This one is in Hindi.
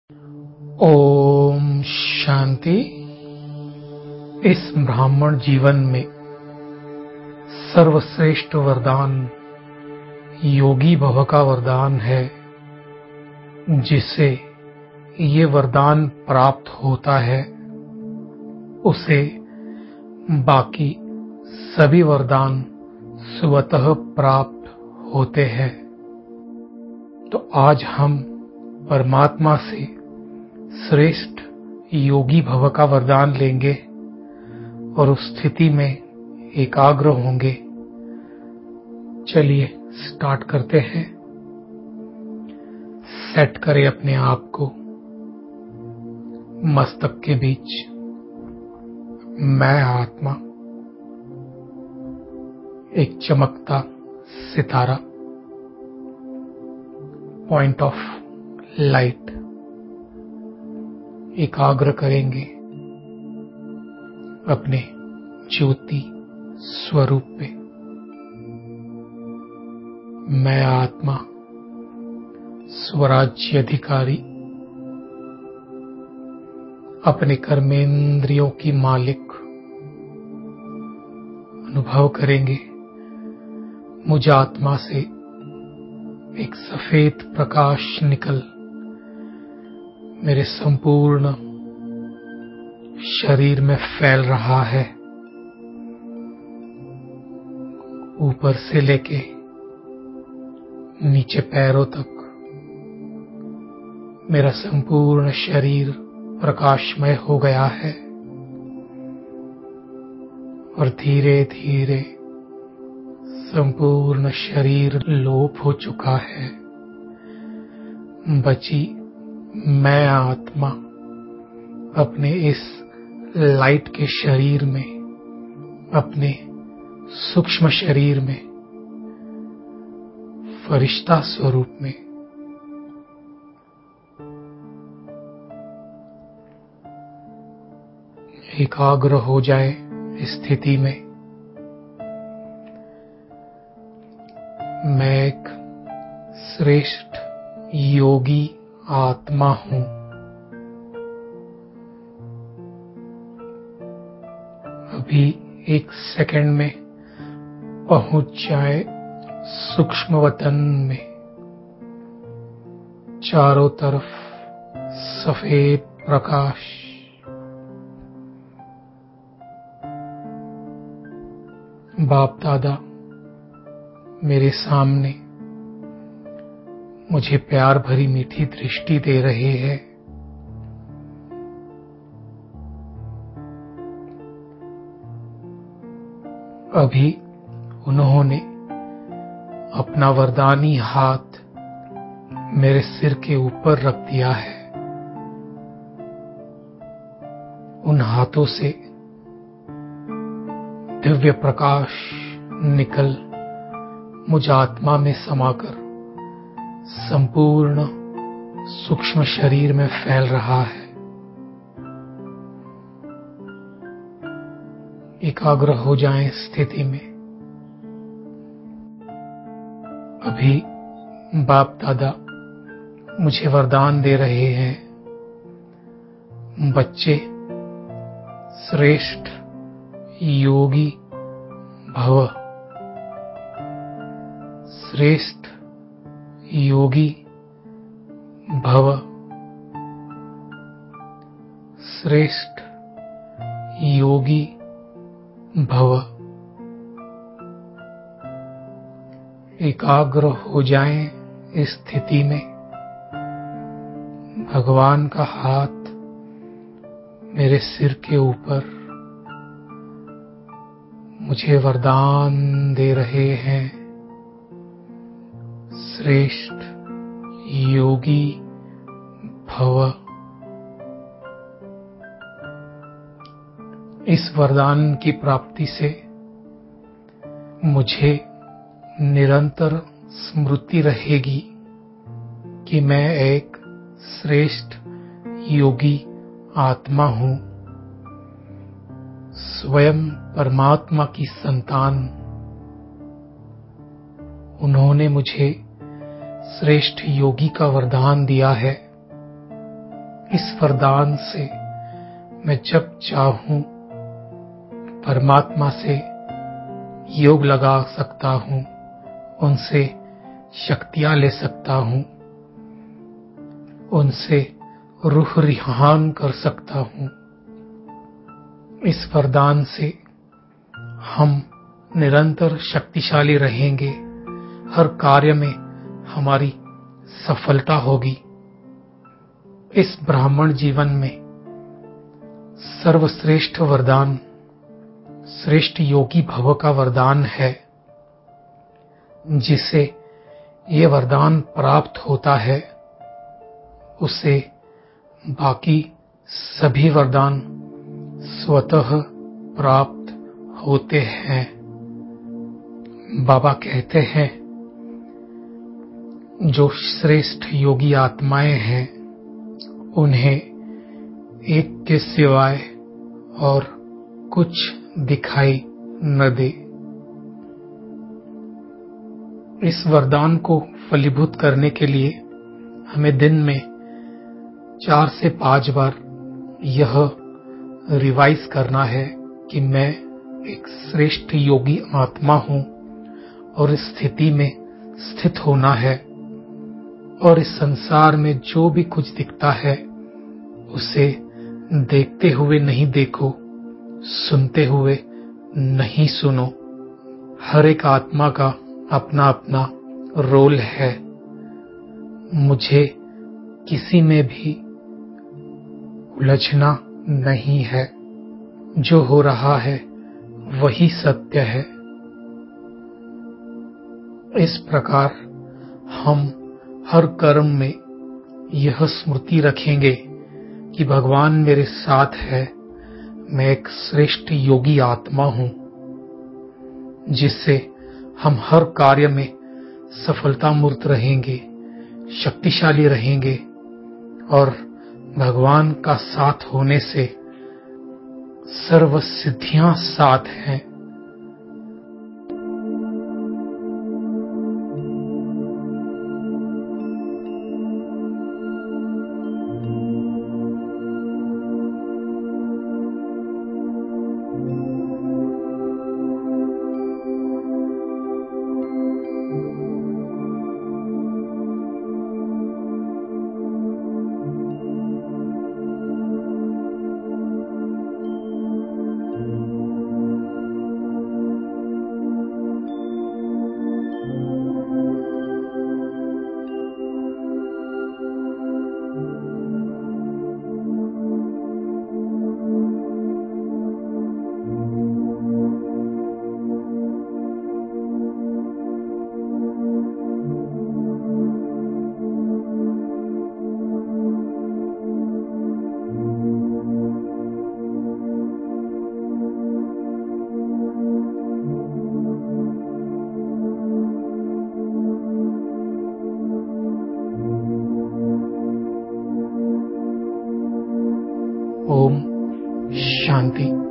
ओम शांति। इस ब्राह्मण जीवन में सर्वश्रेष्ठ वरदान योगी भव का वरदान है। जिसे ये वरदान प्राप्त होता है उसे बाकी सभी वरदान स्वतः प्राप्त होते हैं। तो आज हम परमात्मा से श्रेष्ठ योगी भव का वरदान लेंगे और उस स्थिति में एकाग्र होंगे। चलिए स्टार्ट करते हैं। सेट करें अपने आप को मस्तक के बीच। मैं आत्मा एक चमकता सितारा, पॉइंट ऑफ लाइट। एकाग्र करेंगे अपने ज्योति स्वरूप पे। मैं आत्मा स्वराज्य अधिकारी, अपने कर्मेंद्रियों की मालिक अनुभव करेंगे। मुझ आत्मा से एक सफेद प्रकाश निकल मेरे संपूर्ण शरीर में फैल रहा है। ऊपर से लेके नीचे पैरों तक मेरा संपूर्ण शरीर प्रकाशमय हो गया है और धीरे धीरे संपूर्ण शरीर लोप हो चुका है। बची मैं आत्मा अपने इस लाइट के शरीर में, अपने सूक्ष्म शरीर में, फरिश्ता स्वरूप में एकाग्र हो जाए। स्थिति में मैं एक श्रेष्ठ योगी आत्मा हूं। अभी एक सेकंड में पहुंच जाए सूक्ष्म वतन में। चारों तरफ सफेद प्रकाश, बाप दादा मेरे सामने मुझे प्यार भरी मीठी दृष्टि दे रहे हैं। अभी उन्होंने अपना वरदानी हाथ मेरे सिर के ऊपर रख दिया है। उन हाथों से दिव्य प्रकाश निकल मुझ आत्मा में समाकर संपूर्ण सूक्ष्म शरीर में फैल रहा है। एकाग्र हो जाएं स्थिति में। अभी बाप दादा मुझे वरदान दे रहे हैं। बच्चे श्रेष्ठ योगी भव, श्रेष्ठ योगी भव, श्रेष्ठ योगी भव। एकाग्र हो जाएं इस स्थिति में। भगवान का हाथ मेरे सिर के ऊपर मुझे वरदान दे रहे हैं। श्रेष्ठ योगी भव। इस वरदान की प्राप्ति से मुझे निरंतर स्मृति रहेगी कि मैं एक श्रेष्ठ योगी आत्मा हूं, स्वयं परमात्मा की संतान। उन्होंने मुझे श्रेष्ठ योगी का वरदान दिया है। इस वरदान से मैं जब चाहूं परमात्मा से योग लगा सकता हूं, उनसे शक्तियां ले सकता हूं, उनसे रूह रिहान कर सकता हूं। इस वरदान से हम निरंतर शक्तिशाली रहेंगे, हर कार्य में हमारी सफलता होगी। इस ब्राह्मण जीवन में सर्वश्रेष्ठ वरदान श्रेष्ठ योगी भव का वरदान है। जिसे ये वरदान प्राप्त होता है उसे बाकी सभी वरदान स्वतः प्राप्त होते हैं। बाबा कहते हैं, जो श्रेष्ठ योगी आत्माएं हैं उन्हें एक के सिवाय और कुछ दिखाई न दे। इस वरदान को फलीभूत करने के लिए हमें दिन में 4 से 5 बार यह रिवाइज करना है कि मैं एक श्रेष्ठ योगी आत्मा हूं और इस स्थिति में स्थित होना है और इस संसार में जो भी कुछ दिखता है उसे देखते हुए नहीं देखो, सुनते हुए नहीं सुनो। हर एक आत्मा का अपना अपना रोल है। मुझे किसी में भी उलझना नहीं है। जो हो रहा है वही सत्य है। इस प्रकार हम हर कर्म में यह स्मृति रखेंगे कि भगवान मेरे साथ है। मैं एक श्रेष्ठ योगी आत्मा हूं, जिससे हम हर कार्य में सफलता मूर्त रहेंगे, शक्तिशाली रहेंगे और भगवान का साथ होने से सर्व सिद्धियां साथ हैं। ओम शांति।